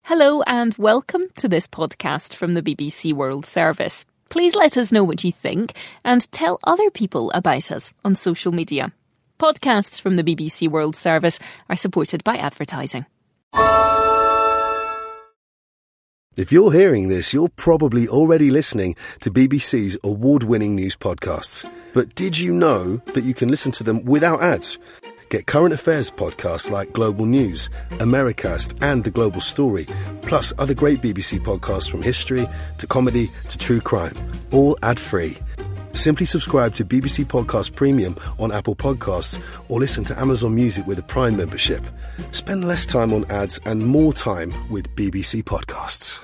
Hello and welcome to this podcast from the BBC World Service. Please let us know what you think and tell other people about us on social media. Podcasts from the BBC World Service are supported by advertising. If you're hearing this, you're probably already listening to BBC's award-winning news podcasts. But did you know that you can listen to them without ads? Get current affairs podcasts like Global News, Americast and The Global Story, plus other great BBC podcasts from history to comedy to true crime, all ad-free. Simply subscribe to BBC Podcast Premium on Apple Podcasts or listen to Amazon Music with a Prime membership. Spend less time on ads and more time with BBC Podcasts.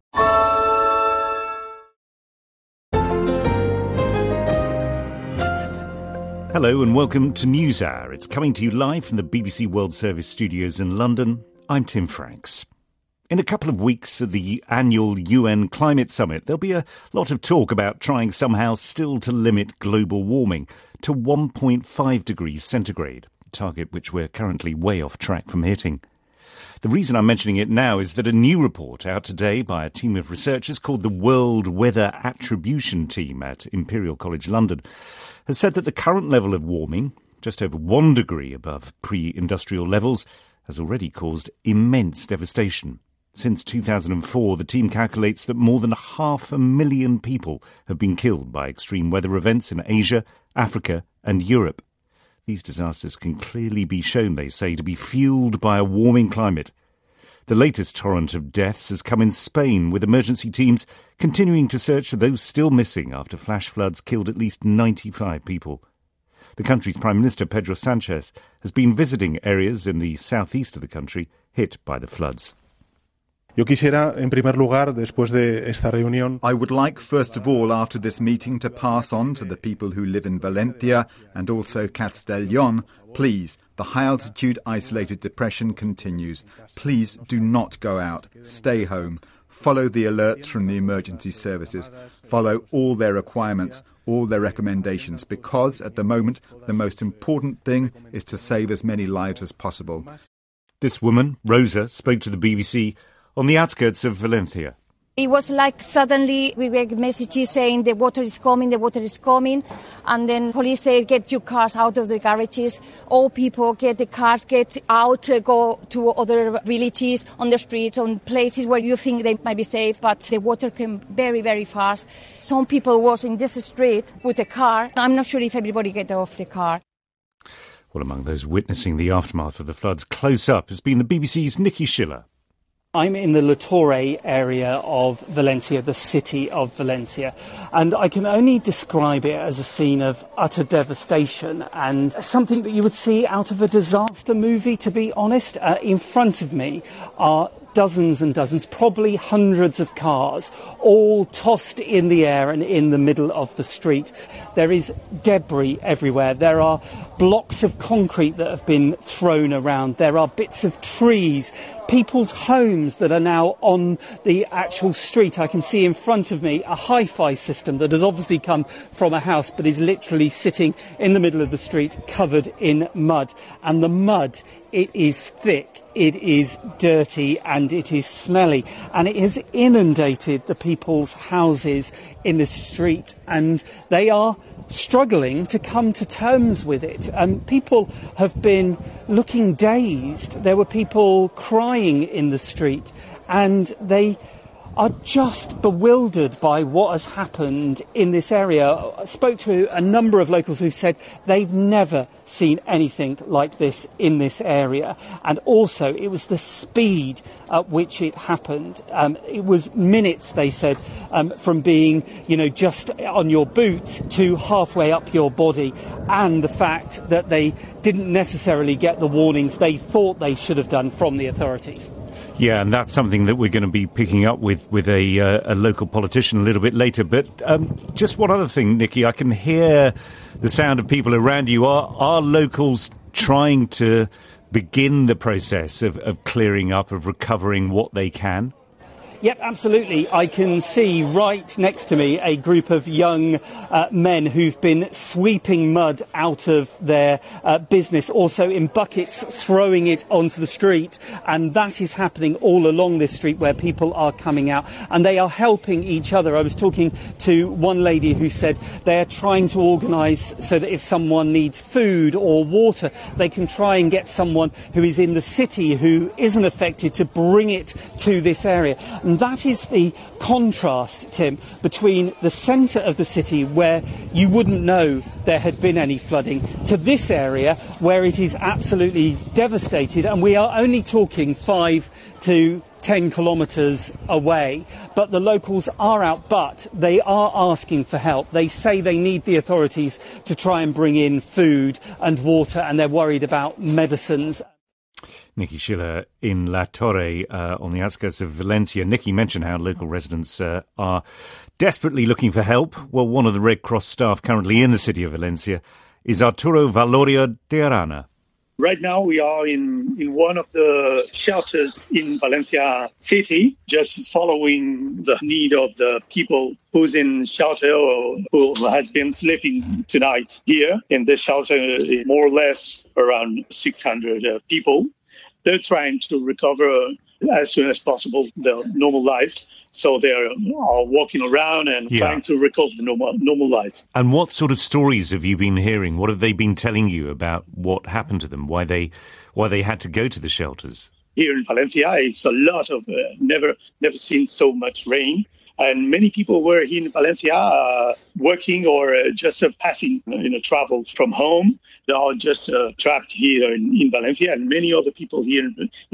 Hello and welcome to NewsHour. It's coming to you live from the BBC World Service studios in London. I'm Tim Franks. In a couple of weeks at the annual UN Climate Summit, there'll be a lot of talk about trying somehow still to limit global warming to 1.5 degrees centigrade, a target which we're currently way off track from hitting. The reason I'm mentioning it now is that a new report out today by a team of researchers called the World Weather Attribution Team at Imperial College London has said that the current level of warming, just over 1 degree above pre-industrial levels, has already caused immense devastation. Since 2004, the team calculates that more than 500,000 people have been killed by extreme weather events in Asia, Africa and Europe. These disasters can clearly be shown, they say, to be fueled by a warming climate. The latest torrent of deaths has come in Spain, with emergency teams continuing to search for those still missing after flash floods killed at least 95 people. The country's Prime Minister, Pedro Sánchez, has been visiting areas in the southeast of the country hit by the floods. I would like, first of all, after this meeting, to pass on to the people who live in Valencia and also Castellón, please, the high-altitude isolated depression continues. Please do not go out. Stay home. Follow the alerts from the emergency services. Follow all their requirements, all their recommendations, because at the moment the most important thing is to save as many lives as possible. This woman, Rosa, spoke to the BBC on the outskirts of Valencia. It was like suddenly we get messages saying the water is coming, and then police say get your cars out of the garages. All people get the cars, get out, go to other villages on the streets, on places where you think they might be safe, but the water came very, very fast. Some people was in this street with a car. I'm not sure if everybody get off the car. Well, among those witnessing the aftermath of the floods close up has been the BBC's Nikki Schiller. I'm in the La Torre area of Valencia, the city of Valencia, and I can only describe it as a scene of utter devastation and something that you would see out of a disaster movie, to be honest. In front of me are dozens and dozens, probably hundreds of cars, all tossed in the air and in the middle of the street. There is debris everywhere. There are blocks of concrete that have been thrown around. There are bits of trees, people's homes that are now on the actual street. I can see in front of me a hi-fi system that has obviously come from a house but is literally sitting in the middle of the street covered in mud. And the mud, it is thick, it is dirty and it is smelly, and it has inundated the people's houses in this street, and they are struggling to come to terms with it. People have been looking dazed. There were people crying in the street, and they are just bewildered by what has happened in this area. I spoke to a number of locals who said they've never seen anything like this in this area. And also, it was the speed at which it happened. It was minutes, they said, from being, just on your boots to halfway up your body. And the fact that they didn't necessarily get the warnings they thought they should have done from the authorities. Yeah, and that's something that we're going to be picking up with a local politician a little bit later. But just one other thing, Nikki, I can hear the sound of people around you. Are locals trying to begin the process of clearing up, of recovering what they can? Yep, absolutely. I can see right next to me a group of young men who've been sweeping mud out of their business, also in buckets, throwing it onto the street. And that is happening all along this street where people are coming out and they are helping each other. I was talking to one lady who said they're trying to organise so that if someone needs food or water, they can try and get someone who is in the city who isn't affected to bring it to this area. And that is the contrast, Tim, between the centre of the city where you wouldn't know there had been any flooding to this area where it is absolutely devastated, and we are only talking 5 to 10 kilometres away. But the locals are out, but they are asking for help. They say they need the authorities to try and bring in food and water, and they're worried about medicines. Nikki Schiller in La Torre on the outskirts of Valencia. Nikki mentioned how local residents are desperately looking for help. Well, one of the Red Cross staff currently in the city of Valencia is Arturo Valoria de Arana. Right now we are in one of the shelters in Valencia city, just following the need of the people who's in shelter or who has been sleeping tonight here. In this shelter, more or less around 600 people. They're trying to recover as soon as possible their normal life. So they're all walking around and trying to recover the normal life. And what sort of stories have you been hearing? What have they been telling you about what happened to them? Why they had to go to the shelters? Here in Valencia, it's a lot of never seen so much rain. And many people were here in Valencia working or just passing, travel from home. They are just trapped here in Valencia. And many other people here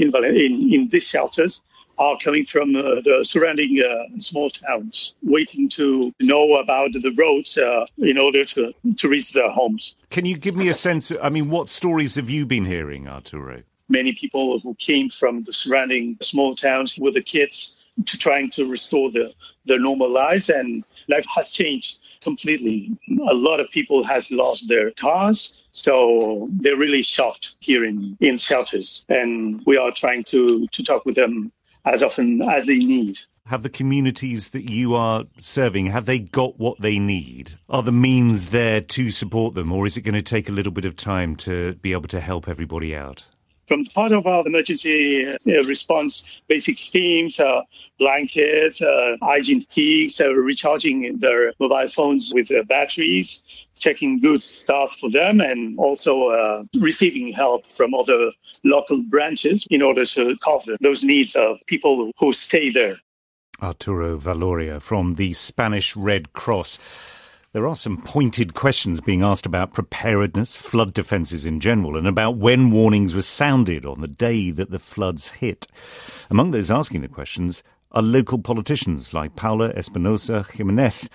in these shelters are coming from the surrounding small towns, waiting to know about the roads in order to reach their homes. Can you give me a sense? What stories have you been hearing, Arturo? Many people who came from the surrounding small towns with the kids to trying to restore their normal lives, and life has changed completely. A lot of people has lost their cars, so they're really shocked here in shelters, and we are trying to talk with them as often as they need. Have the communities that you are serving, have they got what they need? Are the means there to support them, or is it going to take a little bit of time to be able to help everybody out? From part of our emergency response, basic themes, blankets, hygiene kits, recharging their mobile phones with batteries, checking good stuff for them, and also receiving help from other local branches in order to cover those needs of people who stay there. Arturo Valoria from the Spanish Red Cross. There are some pointed questions being asked about preparedness, flood defences in general, and about when warnings were sounded on the day that the floods hit. Among those asking the questions are local politicians like Paula Espinosa Jimenez,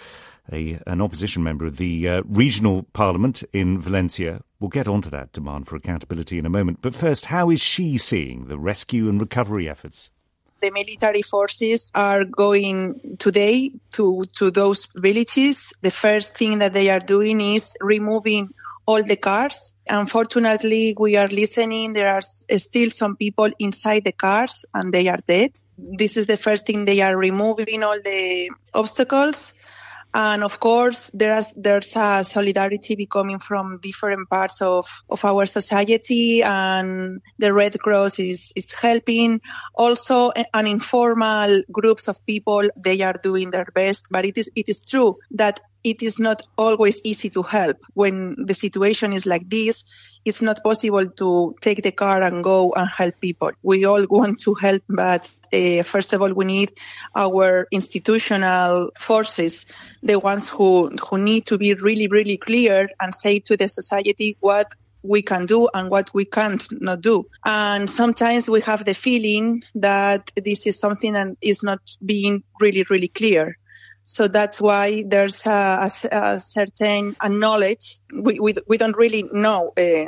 an opposition member of the regional parliament in Valencia. We'll get onto that demand for accountability in a moment. But first, how is she seeing the rescue and recovery efforts? The military forces are going today to those villages. The first thing that they are doing is removing all the cars. Unfortunately, we are listening. There are still some people inside the cars and they are dead. This is the first thing. They are removing all the obstacles. And of course, there's a solidarity becoming from different parts of our society, and the Red Cross is helping. Also, an informal groups of people, they are doing their best. But it is true that it is not always easy to help. When the situation is like this, it's not possible to take the car and go and help people. We all want to help, but first of all, we need our institutional forces, the ones who need to be really, really clear and say to the society what we can do and what we can't not do. And sometimes we have the feeling that this is something that is not being really, really clear. So that's why there's a certain knowledge. We don't really know,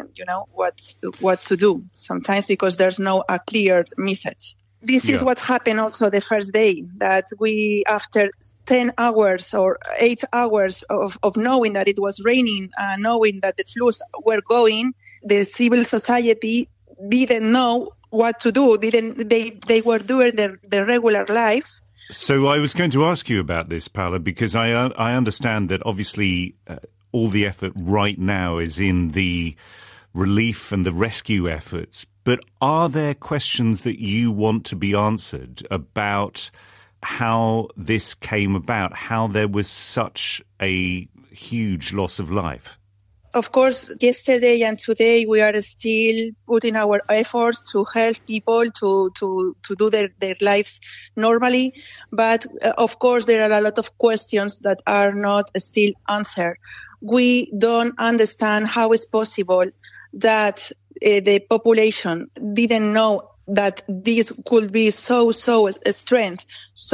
what to do sometimes because there's no a clear message. This is what happened also the first day, that we, after 10 hours or 8 hours of knowing that it was raining, knowing that the floods were going, the civil society didn't know what to do. They were doing their regular lives. So I was going to ask you about this, Paula, because I understand that obviously all the effort right now is in the relief and the rescue efforts. But are there questions that you want to be answered about how this came about, how there was such a huge loss of life? Of course, yesterday and today we are still putting our efforts to help people to do their lives normally. But of course, there are a lot of questions that are not still answered. We don't understand how it's possible that the population didn't know that this could be so strange,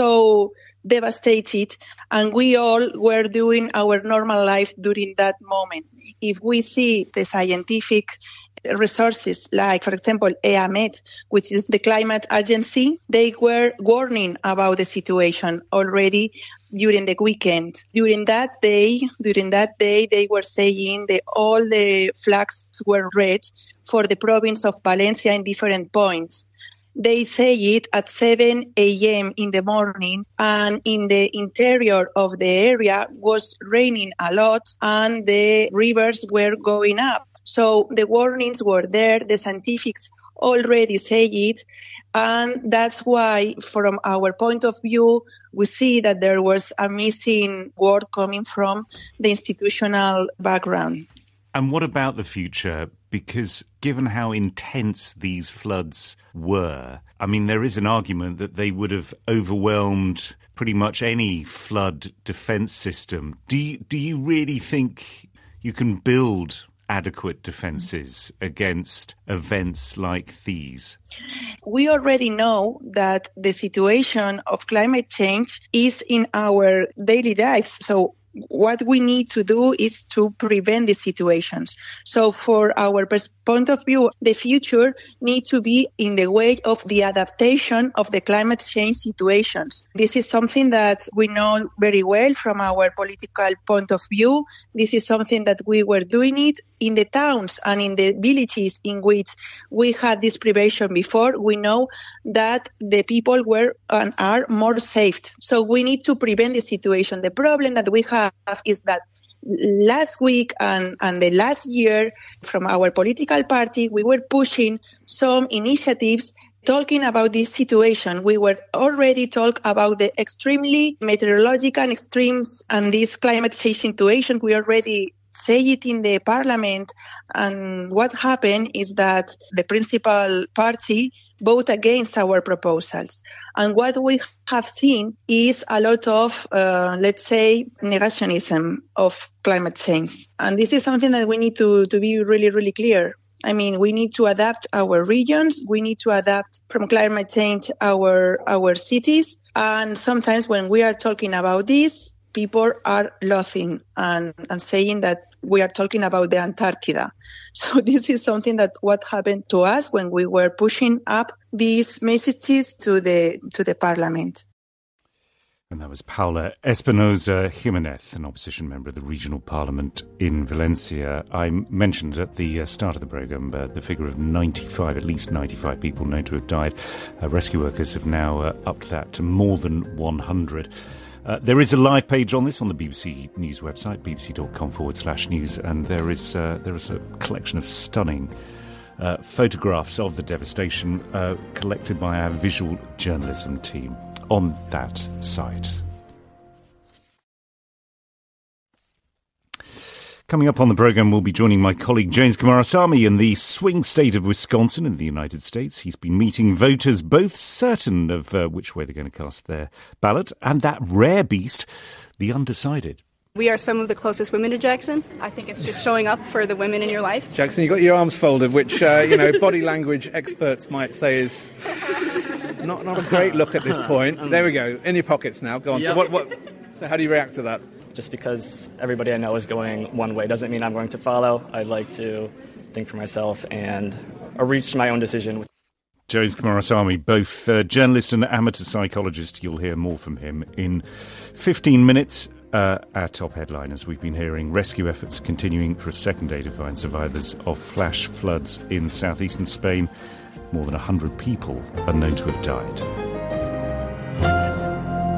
so devastated, and we all were doing our normal life during that moment. If we see the scientific resources, like, for example, EAMET, which is the climate agency, they were warning about the situation already during the weekend. During that day, they were saying that all the flags were red for the province of Valencia in different points. They say it at 7 a.m. in the morning, and in the interior of the area was raining a lot and the rivers were going up. So the warnings were there. The scientists already say it. And that's why, from our point of view, we see that there was a missing word coming from the institutional background. And what about the future? Because given how intense these floods were, I mean, there is an argument that they would have overwhelmed pretty much any flood defence system. Do you really think you can build adequate defences against events like these? We already know that the situation of climate change is in our daily lives. So what we need to do is to prevent these situations. So for our point of view, the future needs to be in the way of the adaptation of the climate change situations. This is something that we know very well from our political point of view. This is something that we were doing it in the towns and in the villages in which we had this prevention before. We know that the people were and are more safe. So we need to prevent the situation. The problem that we have is that last week and the last year, from our political party, we were pushing some initiatives talking about this situation. We were already talking about the extremely meteorological extremes and this climate change situation. We already say it in the parliament. And what happened is that the principal party voted against our proposals. And what we have seen is a lot of, let's say, negationism of climate change. And this is something that we need to be really, really clear. I mean, we need to adapt our regions. We need to adapt from climate change our cities. And sometimes when we are talking about this, people are laughing and saying that we are talking about the Antarctica. So this is something that what happened to us when we were pushing up these messages to the parliament. And that was Paula Espinosa Jimenez, an opposition member of the regional parliament in Valencia. I mentioned at the start of the programme the figure of 95, at least 95 people known to have died. Rescue workers have now upped that to more than 100. There is a live page on this on the BBC News website, bbc.com/news, and there is a collection of stunning photographs of the devastation collected by our visual journalism team on that site. Coming up on the programme, we'll be joining my colleague James Kumarasamy in the swing state of Wisconsin in the United States. He's been meeting voters both certain of which way they're going to cast their ballot and that rare beast, the undecided. We are some of the closest women to Jackson. I think it's just showing up for the women in your life. Jackson, you've got your arms folded, which, body language experts might say is not a great look at this point. There we go, in your pockets now. Go on. Yep. So how do you react to that? Just because everybody I know is going one way doesn't mean I'm going to follow. I'd like to think for myself and reach my own decision. James Kumarasamy, both journalist and amateur psychologist. You'll hear more from him in 15 minutes. Our top headline, as we've been hearing, rescue efforts continuing for a second day to find survivors of flash floods in southeastern Spain. More than 100 people are known to have died.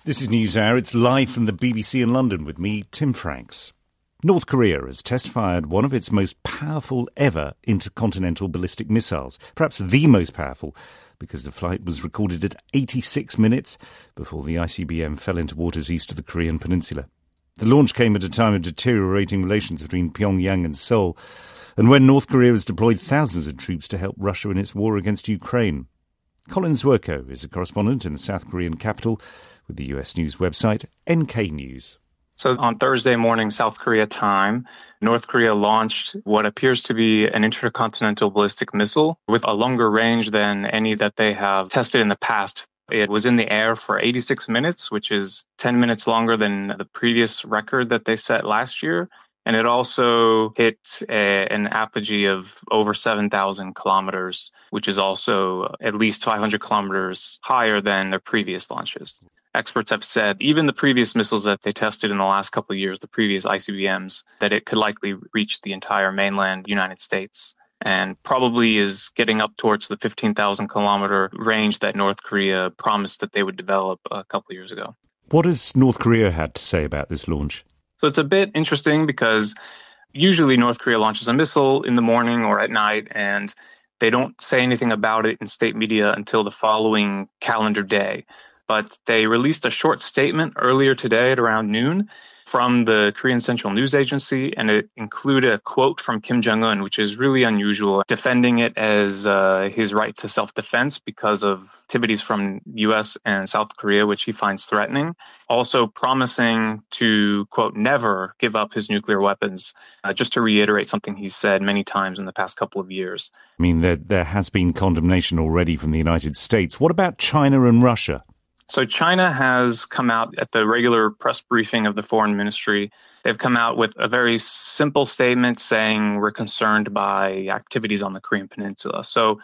This is NewsHour. It's live from the BBC in London with me, Tim Franks. North Korea has test fired one of its most powerful ever intercontinental ballistic missiles, perhaps the most powerful, because the flight was recorded at 86 minutes before the ICBM fell into waters east of the Korean peninsula. The launch came at a time of deteriorating relations between Pyongyang and Seoul, and when North Korea has deployed thousands of troops to help Russia in its war against Ukraine. Colin Zwerko is a correspondent in the South Korean capital with the US news website NK News. So on Thursday morning, South Korea time, North Korea launched what appears to be an intercontinental ballistic missile with a longer range than any that they have tested in the past. It was in the air for 86 minutes, which is 10 minutes longer than the previous record that they set last year. And it also hit an apogee of over 7,000 kilometers, which is also at least 500 kilometers higher than their previous launches. Experts have said even the previous missiles that they tested in the last couple of years, the previous ICBMs, that it could likely reach the entire mainland United States and probably is getting up towards the 15,000 kilometer range that North Korea promised that they would develop a couple of years ago. What has North Korea had to say about this launch? So it's a bit interesting because usually North Korea launches a missile in the morning or at night, and they don't say anything about it in state media until the following calendar day. But they released a short statement earlier today at around noon from the Korean Central News Agency, and it included a quote from Kim Jong-un, which is really unusual, defending it as his right to self-defense because of activities from U.S. and South Korea, which he finds threatening. Also promising to, quote, never give up his nuclear weapons, just to reiterate something he's said many times in the past couple of years. I mean, there has been condemnation already from the United States. What about China and Russia? So China has come out at the regular press briefing of the foreign ministry. They've come out with a very simple statement saying we're concerned by activities on the Korean Peninsula. So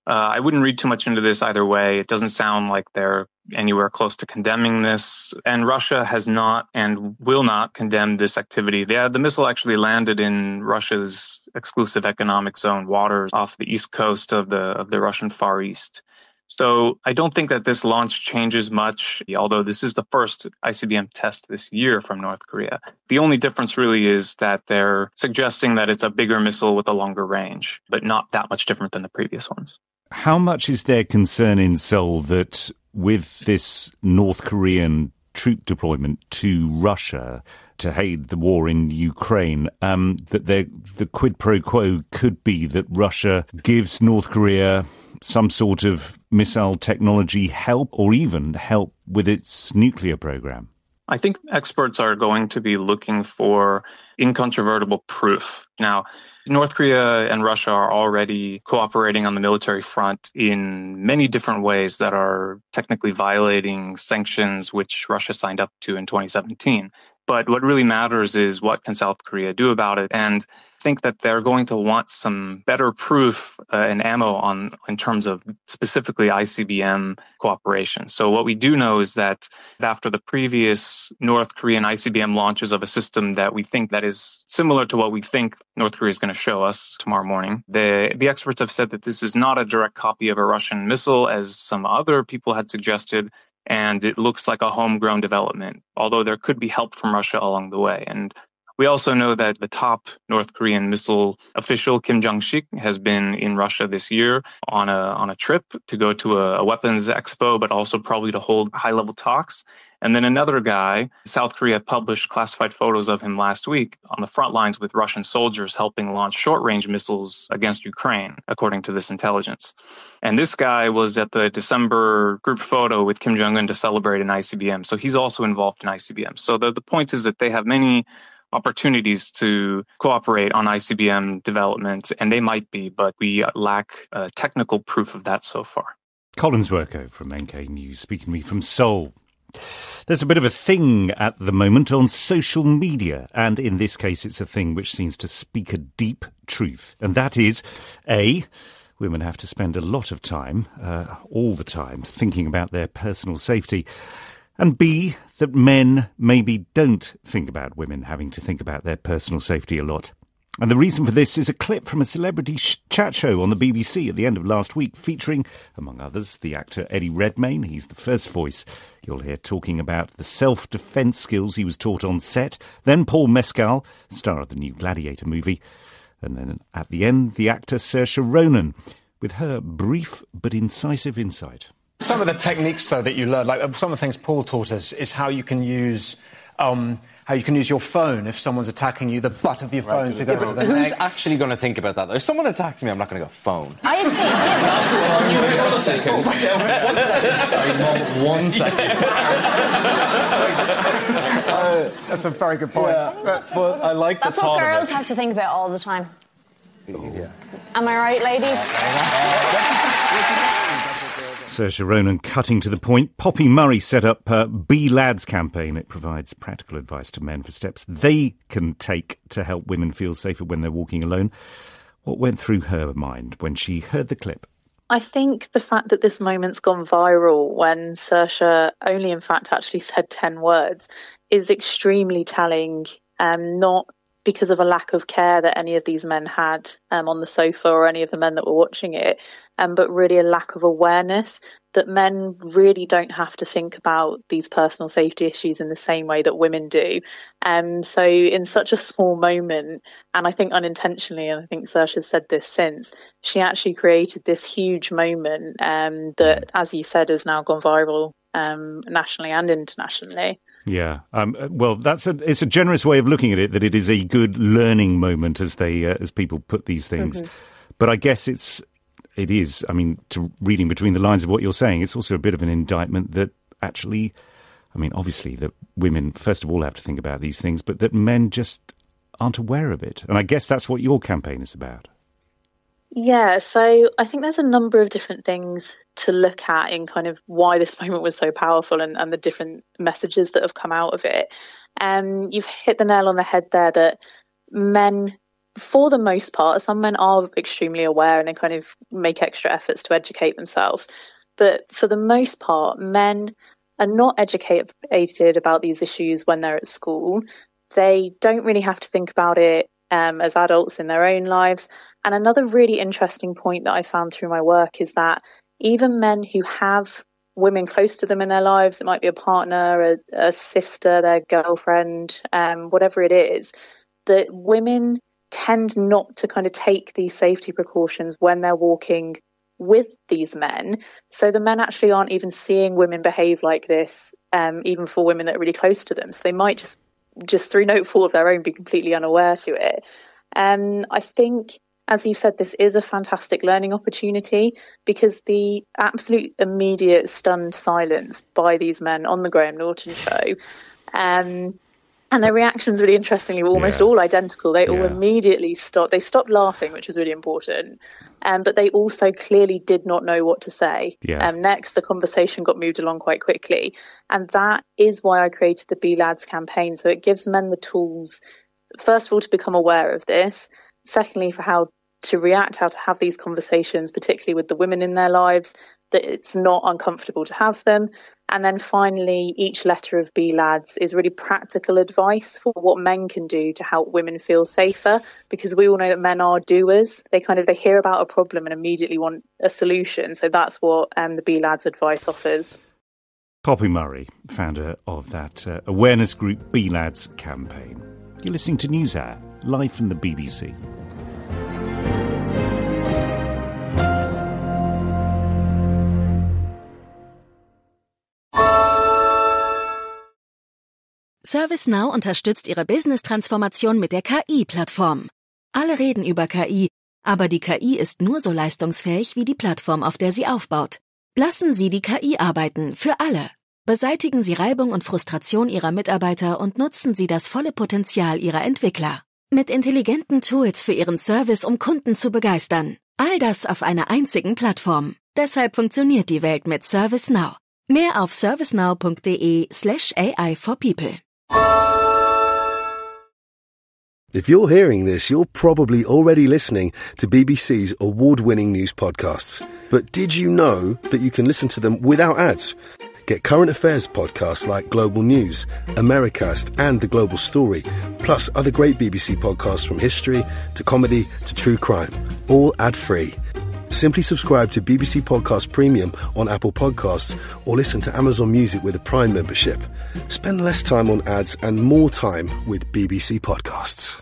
I wouldn't read too much into this either way. It doesn't sound like they're anywhere close to condemning this. And Russia has not and will not condemn this activity. The missile actually landed in Russia's exclusive economic zone waters off the east coast of the Russian Far East. So I don't think that this launch changes much, although this is the first ICBM test this year from North Korea. The only difference really is that they're suggesting that it's a bigger missile with a longer range, but not that much different than the previous ones. How much is there concern in Seoul that with this North Korean troop deployment to Russia to aid the war in Ukraine, that the quid pro quo could be that Russia gives North Korea some sort of missile technology help or even help with its nuclear program? I think experts are going to be looking for incontrovertible proof. Now, North Korea and Russia are already cooperating on the military front in many different ways that are technically violating sanctions which Russia signed up to in 2017. But what really matters is what can South Korea do about it? And I think that they're going to want some better proof and ammo in terms of specifically ICBM cooperation. So what we do know is that after the previous North Korean ICBM launches of a system that we think that is similar to what we think North Korea is going to show us tomorrow morning, the experts have said that this is not a direct copy of a Russian missile, as some other people had suggested, and it looks like a homegrown development, although there could be help from Russia along the way. And we also know that the top North Korean missile official, Kim Jong-sik, has been in Russia this year on a trip to go to a weapons expo, but also probably to hold high-level talks. And then another guy, South Korea published classified photos of him last week on the front lines with Russian soldiers helping launch short-range missiles against Ukraine, according to this intelligence. And this guy was at the December group photo with Kim Jong-un to celebrate an ICBM. So he's also involved in ICBM. So the point is that they have many opportunities to cooperate on ICBM development, and they might be, but we lack technical proof of that so far. Colin Zwerko from NK News speaking to me from Seoul. There's a bit of a thing at the moment on social media, and in this case it's a thing which seems to speak a deep truth, and that is, A, women have to spend a lot of time, all the time, thinking about their personal safety, and B, that men maybe don't think about women having to think about their personal safety a lot. And the reason for this is a clip from a celebrity chat show on the BBC at the end of last week, featuring, among others, the actor Eddie Redmayne. He's the first voice you'll hear talking about the self-defence skills he was taught on set. Then Paul Mescal, star of the new Gladiator movie. And then at the end, the actor Saoirse Ronan, with her brief but incisive insight. Some of the techniques, though, that you learn, like some of the things Paul taught us, is how you can use your phone if someone's attacking you, the butt of your phone to go to the neck. Who's actually going to think about that, though? If someone attacks me, I'm not going to go phone. I agree. 1 second. 1 second. That's a very good point. Yeah. But I like the That's what girls have to think about all the time. Yeah. Am I right, ladies? Saoirse Ronan cutting to the point. Poppy Murray set up her Be Lads campaign. It provides practical advice to men for steps they can take to help women feel safer when they're walking alone. What went through her mind when she heard the clip? I think the fact that this moment's gone viral when Saoirse only in fact actually said 10 words is extremely telling, not because of a lack of care that any of these men had on the sofa or any of the men that were watching it, but really a lack of awareness that men really don't have to think about these personal safety issues in the same way that women do. So in such a small moment, and I think unintentionally, and I think Saoirse has said this since, she actually created this huge moment that, as you said, has now gone viral nationally and internationally. Yeah, well, it's a generous way of looking at it, that it is a good learning moment as people put these things. Mm-hmm. But I guess it is. I mean, to reading between the lines of what you're saying, it's also a bit of an indictment that actually, I mean, obviously that women first of all have to think about these things, but that men just aren't aware of it. And I guess that's what your campaign is about. Yeah, so I think there's a number of different things to look at in kind of why this moment was so powerful and the different messages that have come out of it. You've hit the nail on the head there that men, for the most part, some men are extremely aware and they kind of make extra efforts to educate themselves. But for the most part, men are not educated about these issues when they're at school. They don't really have to think about it as adults in their own lives. And another really interesting point that I found through my work is that even men who have women close to them in their lives, it might be a partner, a sister, their girlfriend, whatever it is, that women tend not to kind of take these safety precautions when they're walking with these men. So the men actually aren't even seeing women behave like this, even for women that are really close to them. So they might just through no fault of their own, be completely unaware to it. I think, as you've said, this is a fantastic learning opportunity because the absolute immediate stunned silence by these men on the Graham Norton show, and their reactions, really interestingly, were almost all identical. They all immediately stopped. They stopped laughing, which was really important. But they also clearly did not know what to say. Yeah. Next, the conversation got moved along quite quickly. And that is why I created the Be Lads campaign. So it gives men the tools, first of all, to become aware of this. Secondly, for how to react, how to have these conversations, particularly with the women in their lives, that it's not uncomfortable to have them. And then finally, each letter of Be Lads is really practical advice for what men can do to help women feel safer, because we all know that men are doers. They hear about a problem and immediately want a solution. So that's what the Be Lads advice offers. Poppy Murray, founder of that awareness group Be Lads campaign. You're listening to NewsHour, live from the BBC. ServiceNow unterstützt Ihre Business-Transformation mit der KI-Plattform. Alle reden über KI, aber die KI ist nur so leistungsfähig wie die Plattform, auf der sie aufbaut. Lassen Sie die KI arbeiten, für alle. Beseitigen Sie Reibung und Frustration Ihrer Mitarbeiter und nutzen Sie das volle Potenzial Ihrer Entwickler. Mit intelligenten Tools für Ihren Service, um Kunden zu begeistern. All das auf einer einzigen Plattform. Deshalb funktioniert die Welt mit ServiceNow. Mehr auf servicenow.de/AI for people. If you're hearing this, you're probably already listening to BBC's award-winning news podcasts. But did you know that you can listen to them without ads? Get current affairs podcasts like Global News, Americast and The Global Story, plus other great BBC podcasts from history to comedy to true crime, all ad-free. Simply subscribe to BBC Podcast Premium on Apple Podcasts or listen to Amazon Music with a Prime membership. Spend less time on ads and more time with BBC Podcasts.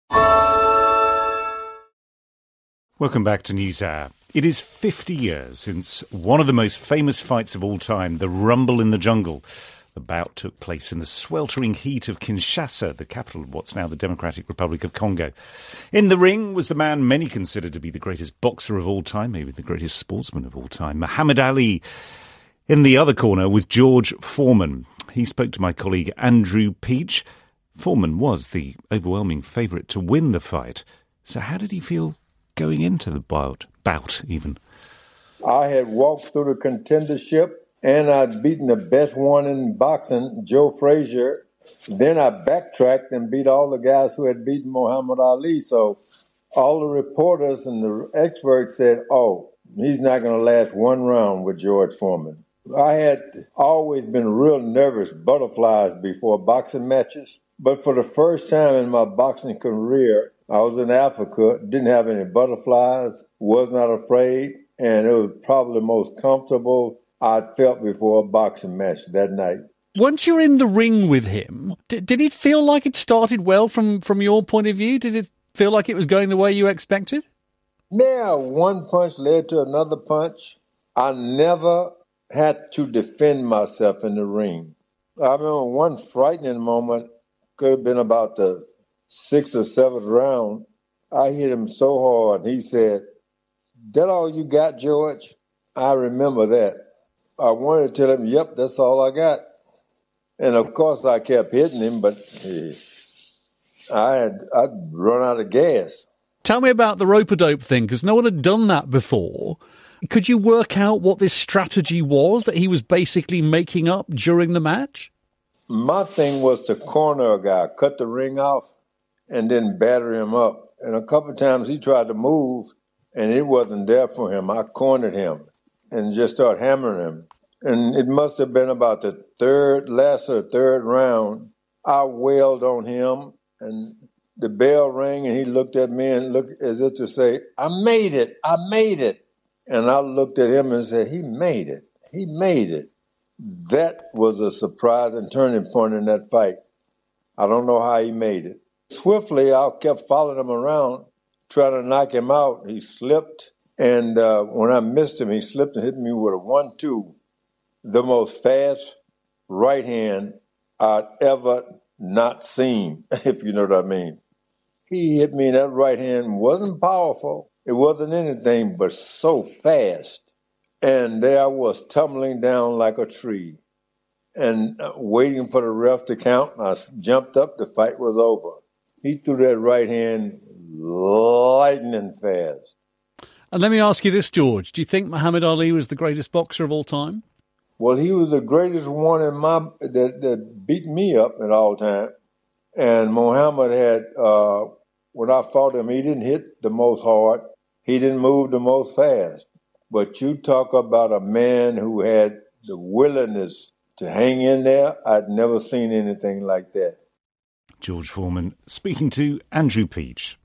Welcome back to NewsHour. It is 50 years since one of the most famous fights of all time, the Rumble in the Jungle. The bout took place in the sweltering heat of Kinshasa, the capital of what's now the Democratic Republic of Congo. In the ring was the man many consider to be the greatest boxer of all time, maybe the greatest sportsman of all time, Muhammad Ali. In the other corner was George Foreman. He spoke to my colleague Andrew Peach. Foreman was the overwhelming favourite to win the fight. So how did he feel going into the bout even? I had walked through the contendership and I'd beaten the best one in boxing, Joe Frazier. Then I backtracked and beat all the guys who had beaten Muhammad Ali. So all the reporters and the experts said, oh, he's not going to last one round with George Foreman. I had always been real nervous, butterflies before boxing matches. But for the first time in my boxing career, I was in Africa, didn't have any butterflies, was not afraid, and it was probably the most comfortable I'd felt before a boxing match that night. Once you're in the ring with him, did it feel like it started well from your point of view? Did it feel like it was going the way you expected? Yeah, one punch led to another punch. I never had to defend myself in the ring. I remember one frightening moment, could have been about the 6th or 7th round. I hit him so hard, he said, "That all you got, George?" I remember that. I wanted to tell him, yep, that's all I got. And of course I kept hitting him, but I'd run out of gas. Tell me about the rope-a-dope thing, because no one had done that before. Could you work out what this strategy was that he was basically making up during the match? My thing was to corner a guy, cut the ring off, and then batter him up. And a couple of times he tried to move, and it wasn't there for him. I cornered him and just started hammering him. And it must have been about the last or third round. I wailed on him, and the bell rang, and he looked at me and looked as if to say, I made it. And I looked at him and said, he made it. That was a surprise and turning point in that fight. I don't know how he made it. Swiftly, I kept following him around, trying to knock him out. He slipped, and when I missed him, he slipped and hit me with a 1-2, the most fast right hand I'd ever not seen, if you know what I mean. He hit me, and that right hand wasn't powerful. It wasn't anything but so fast. And there I was tumbling down like a tree and waiting for the ref to count. I jumped up, the fight was over. He threw that right hand lightning fast. And let me ask you this, George. Do you think Muhammad Ali was the greatest boxer of all time? Well, he was the greatest one that beat me up at all time. And Muhammad had, when I fought him, he didn't hit the most hard. He didn't move the most fast. But you talk about a man who had the willingness to hang in there. I'd never seen anything like that. George Foreman speaking to Andrew Peach.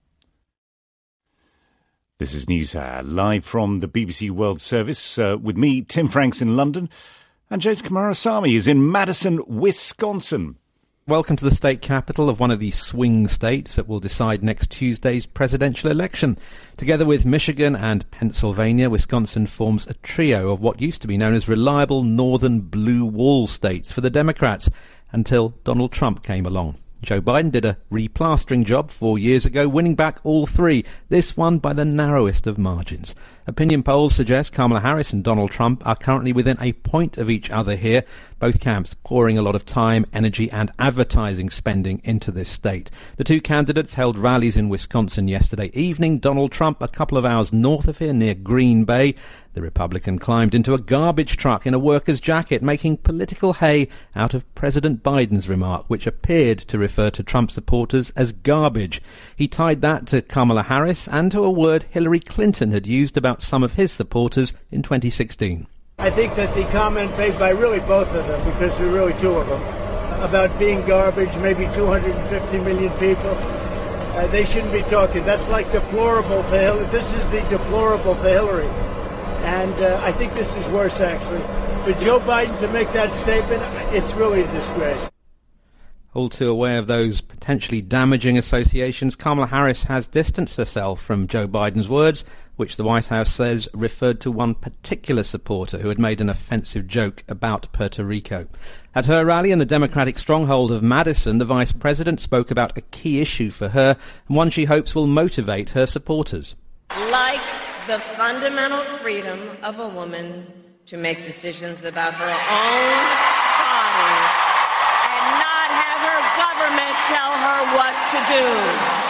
This is NewsHour, live from the BBC World Service with me, Tim Franks in London, and James Kamarasamy is in Madison, Wisconsin. Welcome to the state capital of one of the swing states that will decide next Tuesday's presidential election. Together with Michigan and Pennsylvania, Wisconsin forms a trio of what used to be known as reliable northern blue wall states for the Democrats until Donald Trump came along. Joe Biden did a replastering job 4 years ago, winning back all three, this one by the narrowest of margins. Opinion polls suggest Kamala Harris and Donald Trump are currently within a point of each other here, both camps pouring a lot of time, energy and advertising spending into this state. The two candidates held rallies in Wisconsin yesterday evening. Donald Trump a couple of hours north of here near Green Bay. The Republican climbed into a garbage truck in a worker's jacket, making political hay out of President Biden's remark, which appeared to refer to Trump supporters as garbage. He tied that to Kamala Harris and to a word Hillary Clinton had used about some of his supporters in 2016. I think that the comment made by really both of them, because there are really two of them, about being garbage, maybe 250 million people, they shouldn't be talking. That's like deplorable for Hillary. This is the deplorable for Hillary. And I think this is worse, actually. For Joe Biden to make that statement, it's really a disgrace. All too aware of those potentially damaging associations, Kamala Harris has distanced herself from Joe Biden's words, which the White House says referred to one particular supporter who had made an offensive joke about Puerto Rico. At her rally in the Democratic stronghold of Madison, the Vice President spoke about a key issue for her, and one she hopes will motivate her supporters. Like the fundamental freedom of a woman to make decisions about her own body and not have her government tell her what to do.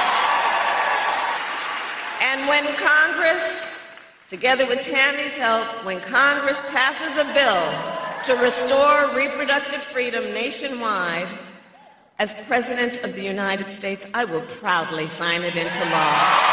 And when Congress, together with Tammy's help, when Congress passes a bill to restore reproductive freedom nationwide, as President of the United States, I will proudly sign it into law.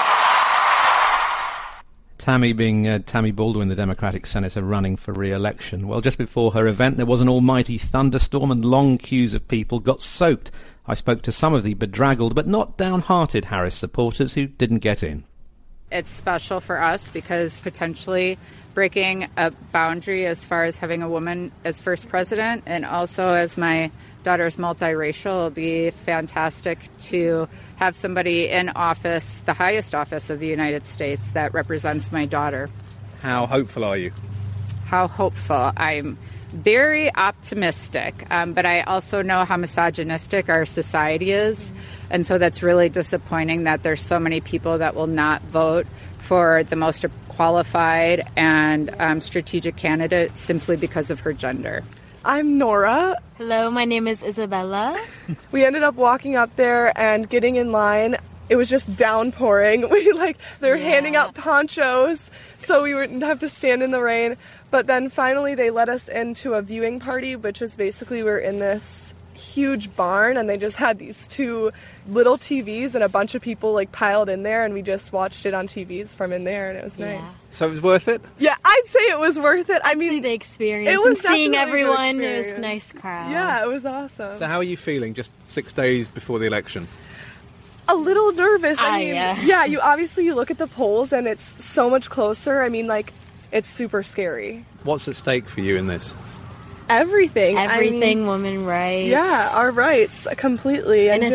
Tammy being Tammy Baldwin, the Democratic senator running for re-election. Well, just before her event, there was an almighty thunderstorm and long queues of people got soaked. I spoke to some of the bedraggled but not downhearted Harris supporters who didn't get in. It's special for us because potentially breaking a boundary as far as having a woman as first president, and also as my daughter's multiracial, it'll be fantastic to have somebody in office, the highest office of the United States, that represents my daughter. How hopeful are you? How hopeful? I'm very optimistic, but I also know how misogynistic our society is, and so that's really disappointing that there's so many people that will not vote for the most qualified and strategic candidate simply because of her gender. I'm Nora. Hello, my name is Isabella. We ended up walking up there and getting in line. It was just downpouring. They're handing out ponchos, so we wouldn't have to stand in the rain. But then finally they let us into a viewing party, which is basically we're in this huge barn, and they just had these two little TVs and a bunch of people piled in there, and we just watched it on TVs from in there, and it was nice. So it was worth it? Yeah, I'd say it was worth it. I mean, the experience. It was seeing definitely everyone. a good It was a experience. nice crowd. Yeah, it was awesome. So how are you feeling just 6 days before the election? A little nervous. I mean, yeah. You look at the polls and it's so much closer. I mean, it's super scary. What's at stake for you in this? Everything. Women rights. Yeah, our rights completely. And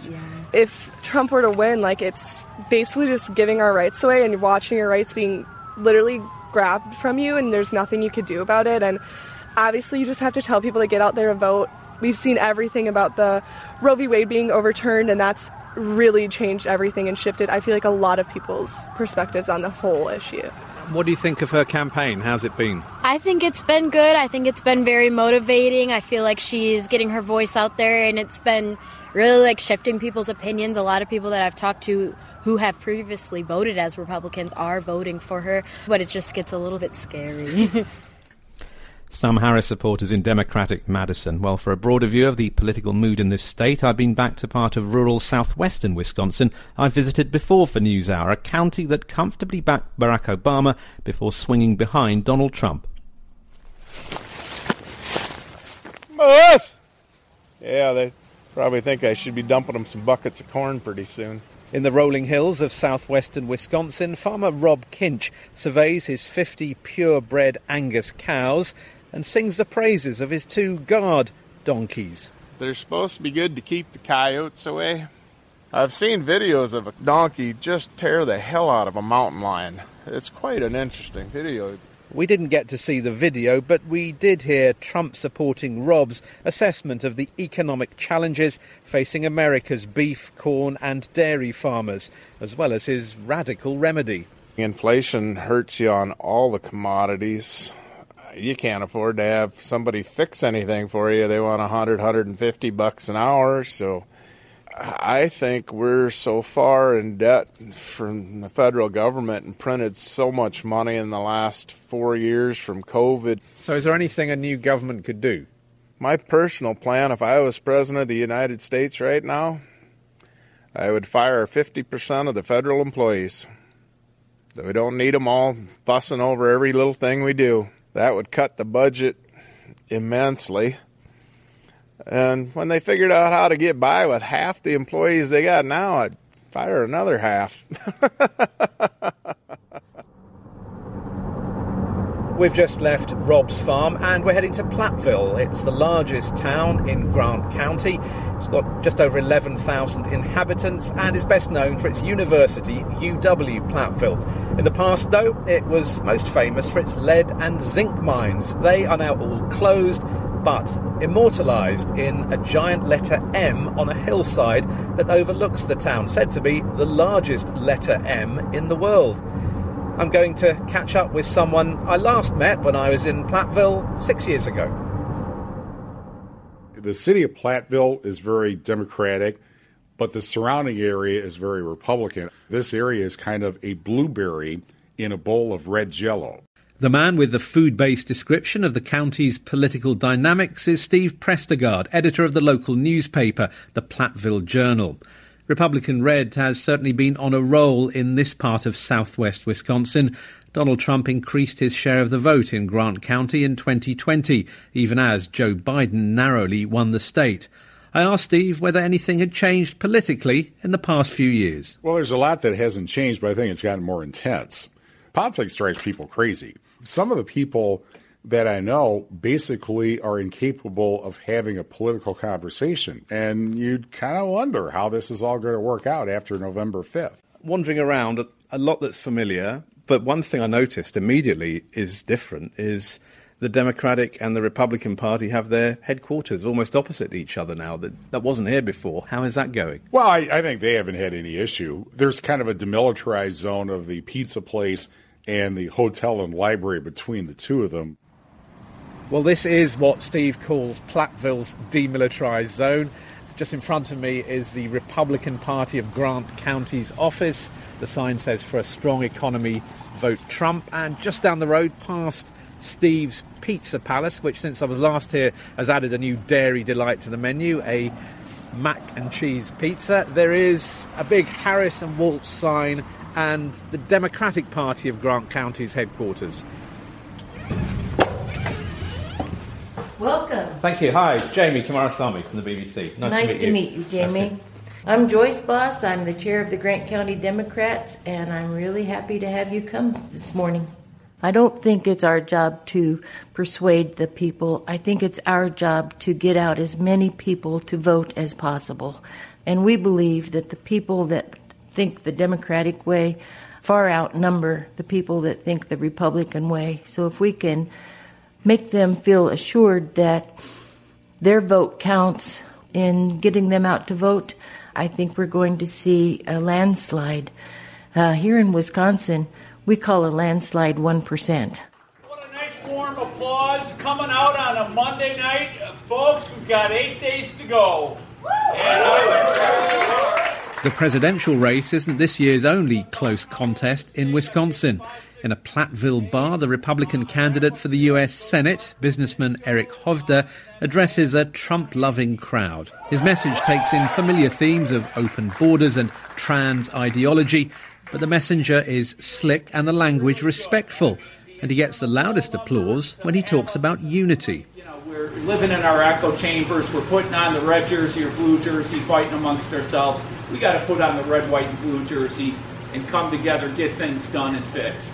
if Trump were to win, it's basically just giving our rights away and watching your rights being literally grabbed from you, and there's nothing you could do about it. And obviously you just have to tell people to get out there and vote. We've seen everything about the Roe v. Wade being overturned, and that's really changed everything and shifted, I feel a lot of people's perspectives on the whole issue. What do you think of her campaign? How's it been? I think it's been good. I think it's been very motivating. I feel like she's getting her voice out there, and it's been really shifting people's opinions. A lot of people that I've talked to who have previously voted as Republicans are voting for her, but it just gets a little bit scary. Some Harris supporters in Democratic Madison. Well, for a broader view of the political mood in this state, I've been back to part of rural southwestern Wisconsin I visited before for NewsHour, a county that comfortably backed Barack Obama before swinging behind Donald Trump. Boss! Yeah, they probably think I should be dumping them some buckets of corn pretty soon. In the rolling hills of southwestern Wisconsin, farmer Rob Kinch surveys his 50 purebred Angus cows and sings the praises of his 2 guard donkeys. They're supposed to be good to keep the coyotes away. I've seen videos of a donkey just tear the hell out of a mountain lion. It's quite an interesting video. We didn't get to see the video, but we did hear Trump-supporting Rob's assessment of the economic challenges facing America's beef, corn and dairy farmers, as well as his radical remedy. Inflation hurts you on all the commodities. You can't afford to have somebody fix anything for you. They want $150 an hour, so I think we're so far in debt from the federal government and printed so much money in the last 4 years from COVID. So is there anything a new government could do? My personal plan, if I was president of the United States right now, I would fire 50% of the federal employees. We don't need them all fussing over every little thing we do. That would cut the budget immensely. And when they figured out how to get by with half the employees they got now, I'd fire another half. We've just left Rob's farm and we're heading to Platteville. It's the largest town in Grant County. It's got just over 11,000 inhabitants and is best known for its university, UW-Platteville. In the past, though, it was most famous for its lead and zinc mines. They are now all closed, but immortalised in a giant letter M on a hillside that overlooks the town, said to be the largest letter M in the world. I'm going to catch up with someone I last met when I was in Platteville 6 years ago. The city of Platteville is very Democratic, but the surrounding area is very Republican. This area is kind of a blueberry in a bowl of red Jell-O. The man with the food-based description of the county's political dynamics is Steve Prestegard, editor of the local newspaper, the Platteville Journal. Republican Red has certainly been on a roll in this part of southwest Wisconsin. Donald Trump increased his share of the vote in Grant County in 2020, even as Joe Biden narrowly won the state. I asked Steve whether anything had changed politically in the past few years. Well, there's a lot that hasn't changed, but I think it's gotten more intense. Politics drives people crazy. Some of the people that I know basically are incapable of having a political conversation. And you'd kind of wonder how this is all going to work out after November 5th. Wandering around, a lot that's familiar, but one thing I noticed immediately is different, is the Democratic and the Republican Party have their headquarters almost opposite each other now. That wasn't here before. How is that going? Well, I think they haven't had any issue. There's kind of a demilitarized zone of the pizza place and the hotel and library between the two of them. Well, this is what Steve calls Platteville's demilitarized zone. Just in front of me is the Republican Party of Grant County's office. The sign says, "For a strong economy, vote Trump." And just down the road past Steve's Pizza Palace, which since I was last here has added a new dairy delight to the menu, a mac and cheese pizza. There is a big Harris and Waltz sign and the Democratic Party of Grant County's headquarters. Welcome. Thank you. Hi, Jamie Kumarasamy from the BBC. Nice to meet you, Jamie. I'm Joyce Boss. I'm the chair of the Grant County Democrats, and I'm really happy to have you come this morning. I don't think it's our job to persuade the people. I think it's our job to get out as many people to vote as possible. And we believe that the people that think the Democratic way far outnumber the people that think the Republican way. So if we can make them feel assured that their vote counts in getting them out to vote, I think we're going to see a landslide. Here in Wisconsin, we call a landslide 1%. What a nice warm applause coming out on a Monday night. Folks, we've got 8 days to go. The presidential race isn't this year's only close contest in Wisconsin. In a Platteville bar, the Republican candidate for the U.S. Senate, businessman Eric Hovde, addresses a Trump-loving crowd. His message takes in familiar themes of open borders and trans ideology, but the messenger is slick and the language respectful, and he gets the loudest applause when he talks about unity. We're living in our echo chambers. We're putting on the red jersey or blue jersey, fighting amongst ourselves. We got to put on the red, white, and blue jersey and come together, get things done and fixed.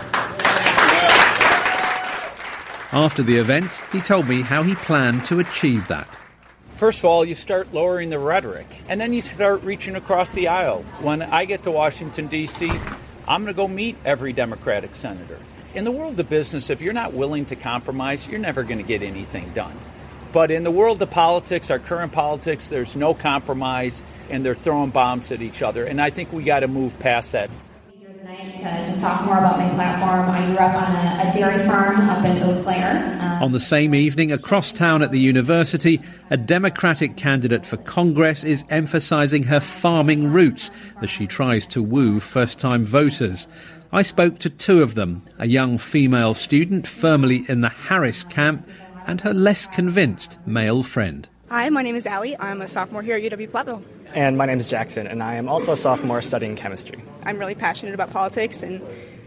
After the event, he told me how he planned to achieve that. First of all, you start lowering the rhetoric, and then you start reaching across the aisle. When I get to Washington, D.C., I'm going to go meet every Democratic senator. In the world of business, if you're not willing to compromise, you're never going to get anything done. But in the world of politics, our current politics, there's no compromise, and they're throwing bombs at each other. And I think we got to move past that. To talk more about my platform. I grew up on a dairy farm up in Eau Claire. On the same evening, across town at the university, a Democratic candidate for Congress is emphasising her farming roots as she tries to woo first-time voters. I spoke to two of them, a young female student firmly in the Harris camp and her less convinced male friend. Hi, my name is Allie. I'm a sophomore here at UW-Platteville. And my name is Jackson, and I am also a sophomore studying chemistry. I'm really passionate about politics, and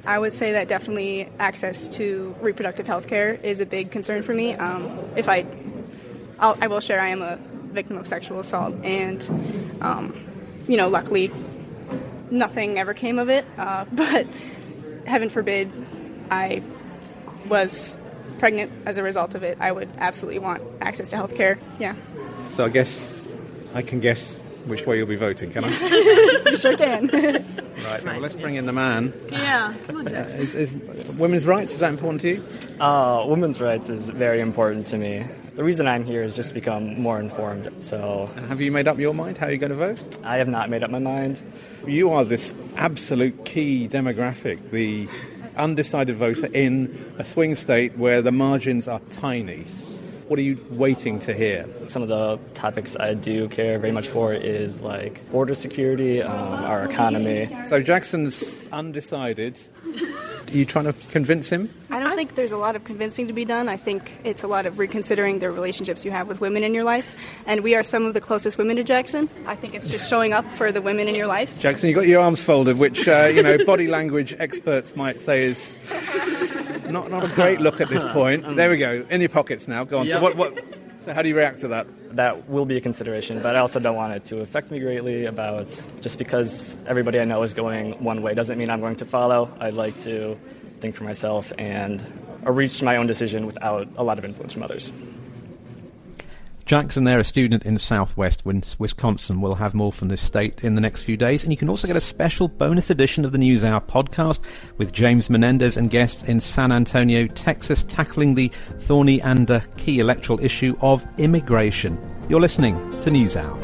I would say that definitely access to reproductive health care is a big concern for me. I will share I am a victim of sexual assault, and, luckily nothing ever came of it, but heaven forbid I was pregnant as a result of it. I would absolutely want access to health care, yeah. So I guess I can guess which way you'll be voting, can I? You sure can. Right, well, let's bring in the man. Yeah, come on, Is women's rights, is that important to you? Women's rights is very important to me. The reason I'm here is just to become more informed. So, have you made up your mind how you're going to vote? I have not made up my mind. You are this absolute key demographic, the undecided voter in a swing state where the margins are tiny. What are you waiting to hear? Some of the topics I do care very much for is like border security, our economy. So Jackson's undecided. Are you trying to convince him? I don't think there's a lot of convincing to be done. I think it's a lot of reconsidering the relationships you have with women in your life. And we are some of the closest women to Jackson. I think it's just showing up for the women in your life. Jackson, you've got your arms folded, which, body language experts might say is not a great look at this point. There we go, in your pockets now. Go on. Yep. So how do you react to that? That will be a consideration, but I also don't want it to affect me greatly. About just because everybody I know is going one way doesn't mean I'm going to follow. I'd like to think for myself and reach my own decision without a lot of influence from others. Jackson there, a student in southwest Wisconsin, will have more from this state in the next few days. And you can also get a special bonus edition of the NewsHour podcast with James Menendez and guests in San Antonio, Texas, tackling the thorny and key electoral issue of immigration. You're listening to NewsHour.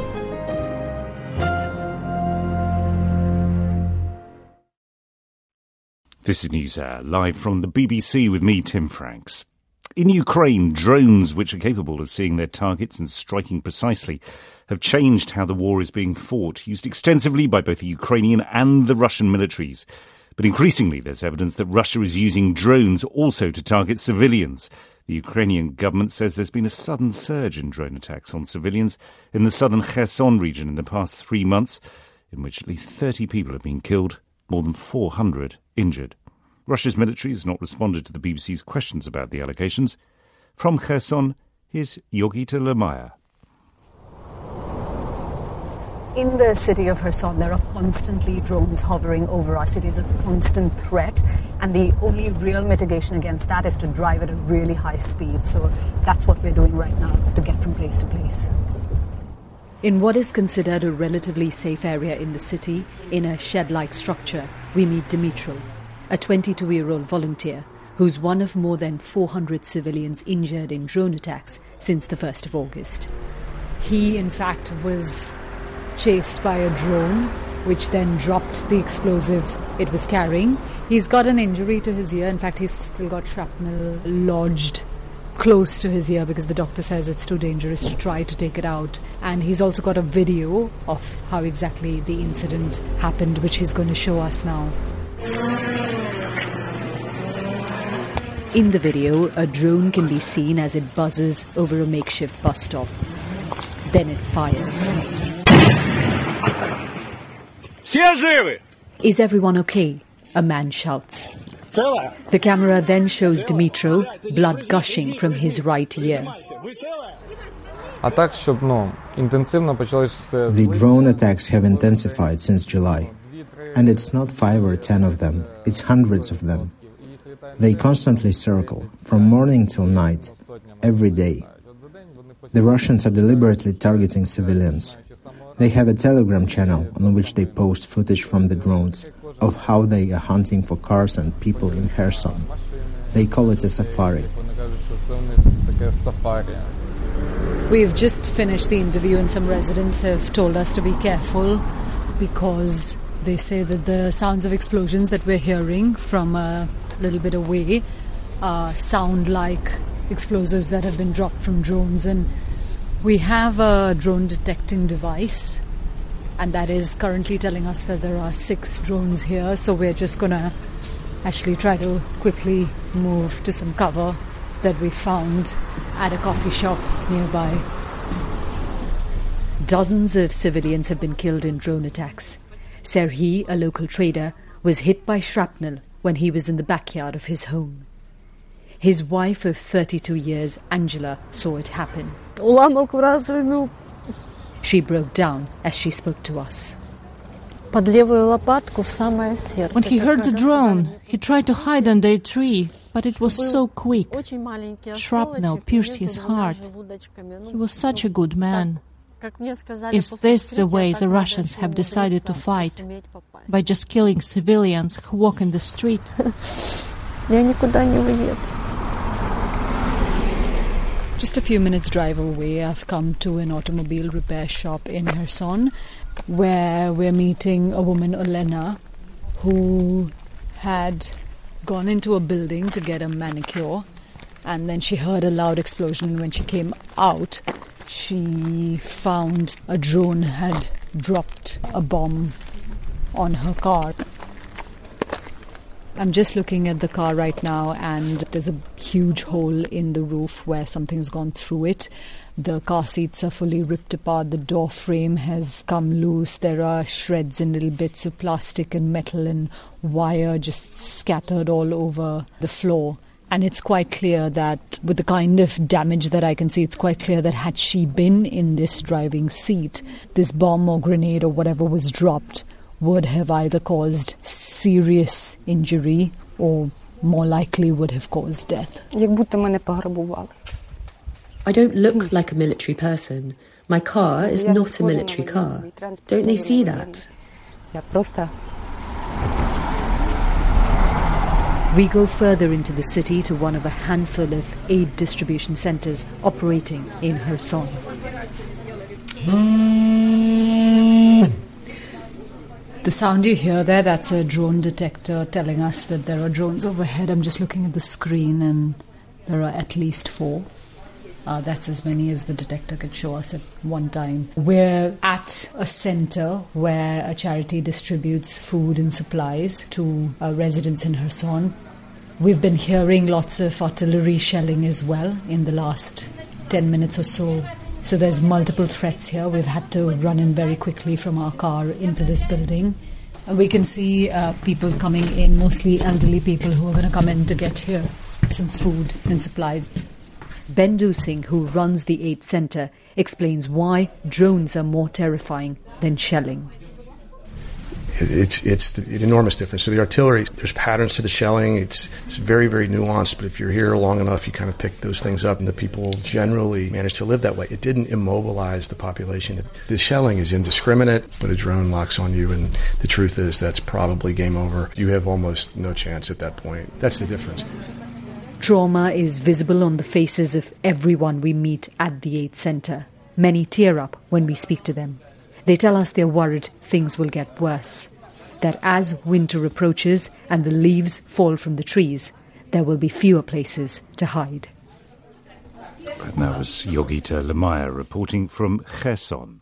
This is NewsHour, live from the BBC with me, Tim Franks. In Ukraine, drones which are capable of seeing their targets and striking precisely have changed how the war is being fought, used extensively by both the Ukrainian and the Russian militaries. But increasingly there's evidence that Russia is using drones also to target civilians. The Ukrainian government says there's been a sudden surge in drone attacks on civilians in the southern Kherson region in the past 3 months, in which at least 30 people have been killed, more than 400 injured. Russia's military has not responded to the BBC's questions about the allegations. From Kherson, here's Yogita Lemaya. In the city of Kherson, there are constantly drones hovering over us. It is a constant threat, and the only real mitigation against that is to drive at a really high speed. So that's what we're doing right now, to get from place to place. In what is considered a relatively safe area in the city, in a shed-like structure, we meet Dmitro, a 22-year-old volunteer who's one of more than 400 civilians injured in drone attacks since the 1st of August. He, in fact, was chased by a drone, which then dropped the explosive it was carrying. He's got an injury to his ear. In fact, he's still got shrapnel lodged close to his ear because the doctor says it's too dangerous to try to take it out. And he's also got a video of how exactly the incident happened, which he's going to show us now. In the video, a drone can be seen as it buzzes over a makeshift bus stop. Then it fires. Is everyone okay? A man shouts. The camera then shows Dmitro, blood gushing from his right ear. The drone attacks have intensified since July. And it's not 5 or 10 of them, it's hundreds of them. They constantly circle, from morning till night, every day. The Russians are deliberately targeting civilians. They have a Telegram channel on which they post footage from the drones of how they are hunting for cars and people in Kherson. They call it a safari. We've just finished the interview and some residents have told us to be careful because they say that the sounds of explosions that we're hearing from a little bit away sound like explosives that have been dropped from drones. And we have a drone detecting device, and that is currently telling us that there are 6 drones here. So we're just going to actually try to quickly move to some cover that we found at a coffee shop nearby. Dozens of civilians have been killed in drone attacks. Serhiy, a local trader, was hit by shrapnel when he was in the backyard of his home. His wife of 32 years, Angela, saw it happen. She broke down as she spoke to us. When he heard the drone, he tried to hide under a tree, but it was so quick. Shrapnel pierced his heart. He was such a good man. Is this the way the Russians have decided to fight? By just killing civilians who walk in the street? Just a few minutes' drive away, I've come to an automobile repair shop in Kherson, where we're meeting a woman, Olena, who had gone into a building to get a manicure, and then she heard a loud explosion, and when she came out, she found a drone had dropped a bomb on her car. I'm just looking at the car right now, and there's a huge hole in the roof where something's gone through it. The car seats are fully ripped apart. The door frame has come loose. There are shreds and little bits of plastic and metal and wire just scattered all over the floor. And it's quite clear that with the kind of damage that I can see, it's quite clear that had she been in this driving seat, this bomb or grenade or whatever was dropped would have either caused serious injury or more likely would have caused death. I don't look like a military person. My car is not a military car. Don't they see that? We go further into the city to one of a handful of aid distribution centres operating in Kherson. The sound you hear there, that's a drone detector telling us that there are drones overhead. I'm just looking at the screen and there are at least 4. That's as many as the detector could show us at one time. We're at a centre where a charity distributes food and supplies to residents in Kherson. We've been hearing lots of artillery shelling as well in the last 10 minutes or so. So there's multiple threats here. We've had to run in very quickly from our car into this building. And we can see people coming in, mostly elderly people who are going to come in to get here some food and supplies. Bendu Singh, who runs the aid centre, explains why drones are more terrifying than shelling. It's the enormous difference. So the artillery, there's patterns to the shelling. It's very, very nuanced, but if you're here long enough, you kind of pick those things up, and the people generally manage to live that way. It didn't immobilize the population. The shelling is indiscriminate, but a drone locks on you, and the truth is that's probably game over. You have almost no chance at that point. That's the difference. Trauma is visible on the faces of everyone we meet at the aid centre. Many tear up when we speak to them. They tell us they're worried things will get worse, that as winter approaches and the leaves fall from the trees, there will be fewer places to hide. And that was Yogita Lemaya reporting from Kherson.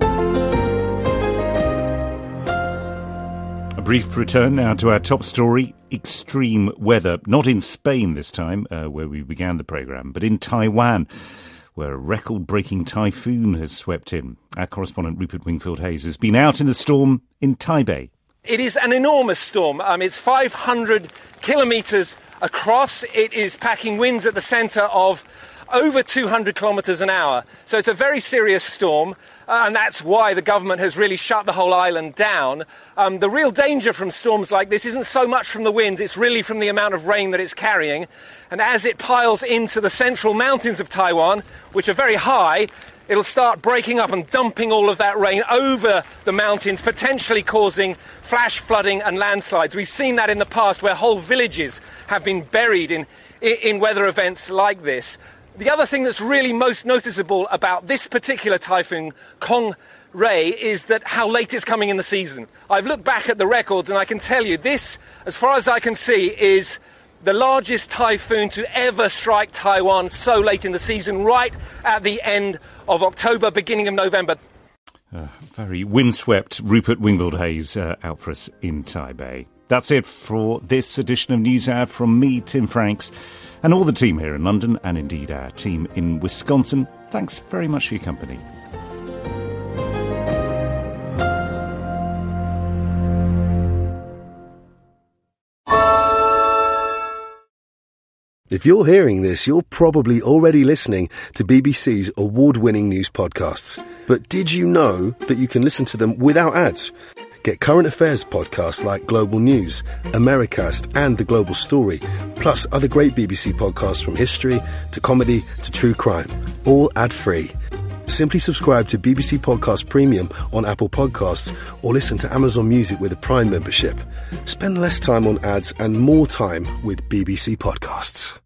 A brief return now to our top story, extreme weather. Not in Spain this time, where we began the programme, but in Taiwan, where a record-breaking typhoon has swept in. Our correspondent Rupert Wingfield-Hayes has been out in the storm in Taipei. It is an enormous storm. It's 500 kilometres across. It is packing winds at the centre of over 200 kilometres an hour. So it's a very serious storm, and that's why the government has really shut the whole island down. The real danger from storms like this isn't so much from the winds, it's really from the amount of rain that it's carrying. And as it piles into the central mountains of Taiwan, which are very high, it'll start breaking up and dumping all of that rain over the mountains, potentially causing flash flooding and landslides. We've seen that in the past where whole villages have been buried in weather events like this. The other thing that's really most noticeable about this particular typhoon, Kong Ray, is that how late it's coming in the season. I've looked back at the records and I can tell you this, as far as I can see, is the largest typhoon to ever strike Taiwan so late in the season, right at the end of October, beginning of November. Very windswept Rupert Wingfield-Hayes out for us in Taipei. That's it for this edition of NewsHour from me, Tim Franks, and all the team here in London, and indeed our team in Wisconsin. Thanks very much for your company. If you're hearing this, you're probably already listening to BBC's award-winning news podcasts. But did you know that you can listen to them without ads? Get current affairs podcasts like Global News, Americast and The Global Story, plus other great BBC podcasts from history to comedy to true crime, all ad-free. Simply subscribe to BBC Podcast Premium on Apple Podcasts or listen to Amazon Music with a Prime membership. Spend less time on ads and more time with BBC Podcasts.